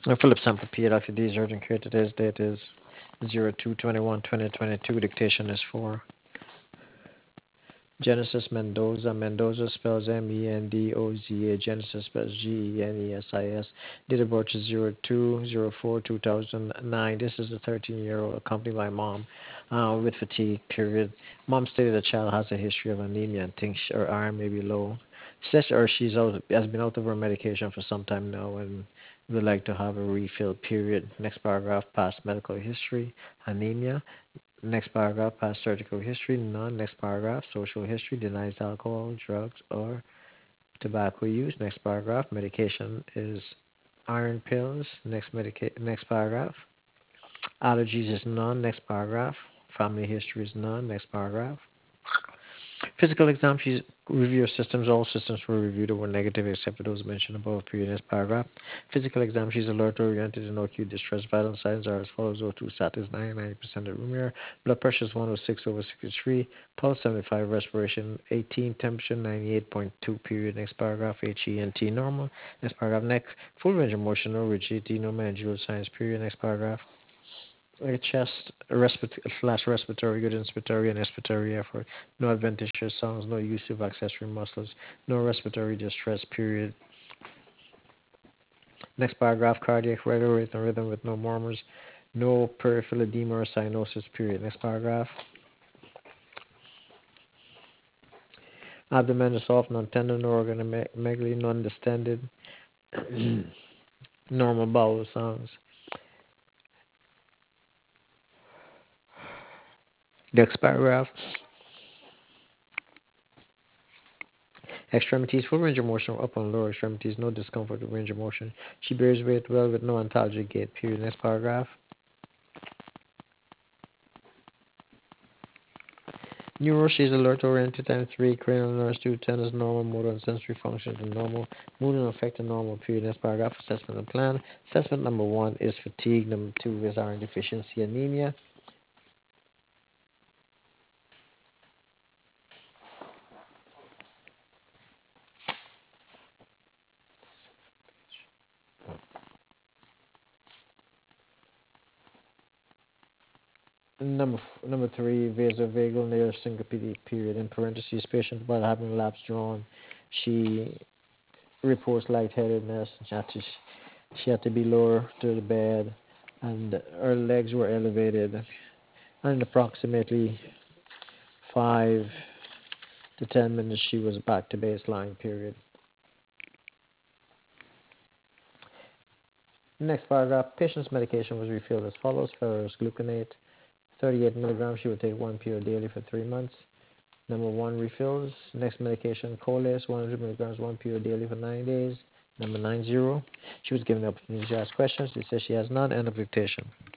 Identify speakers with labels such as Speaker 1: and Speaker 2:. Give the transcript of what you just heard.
Speaker 1: Philip Sample P. Dr. D's urgent care. Today's date is 02/21/2022. Dictation is for Genesis Mendoza. Mendoza spells Mendoza. Genesis spells Genesis. Date of birth is 02/04/2009. This is a 13-year-old accompanied by mom with fatigue, period. Mom stated the child has a history of anemia and thinks her iron may be low. Says or has been out of her medication for some time now and would like to have a refill, period. Next paragraph, past medical history, anemia. Next paragraph, past surgical history, none. Next paragraph, social history, denies alcohol, drugs, or tobacco use. Next paragraph, medication is iron pills. Next paragraph, allergies is none. Next paragraph, family history is none. Next paragraph. Physical exam, she's review of systems. All systems were reviewed or were negative except for those mentioned above. Previous paragraph. Physical exam, she's alert oriented and no acute distress. Vital signs are as follows: O2 stat is 99% of room air. Blood pressure is 106/63. Pulse 75. Respiration 18. Temperature 98.2. Period. Next paragraph. HENT normal. Next paragraph. Neck full range of motion, no rigidity, no mandibular signs. Period. Next paragraph. Chest, respiratory, good inspiratory and expiratory effort, no adventitious sounds, no use of accessory muscles, no respiratory distress, period. Next paragraph, cardiac regular rate and rhythm with no murmurs, no peripheral edema or cyanosis, period. Next paragraph, abdomen is soft, non-tender, no organomegaly, non-distended, normal bowel sounds. Next paragraph, extremities, full range of motion, upper and lower extremities, no discomfort with range of motion. She bears weight well with no ontologic gait, period. Next paragraph. Neuro, she's alert oriented, time 3, cranial nerves 2, 10 is normal, motor and sensory functions are normal, mood and affect are normal, period. Next paragraph, assessment and plan. Assessment number 1 is fatigue, number 2 is iron deficiency anemia. Number 3, vasovagal nerve syncope, period. In parentheses, patient while having laps drawn, she reports lightheadedness. She had to be lower to the bed, and her legs were elevated, and approximately 5 to 10 minutes she was back to baseline, period. Next paragraph, patient's medication was refilled as follows: ferrous gluconate, 38 milligrams. She would take 1 pill daily for 3 months. Number 1 refills. Next medication, Coles, 100 milligrams, 1 pill daily for 9 days. Number 90. She was given the opportunity to ask questions. She says she has none. End of dictation.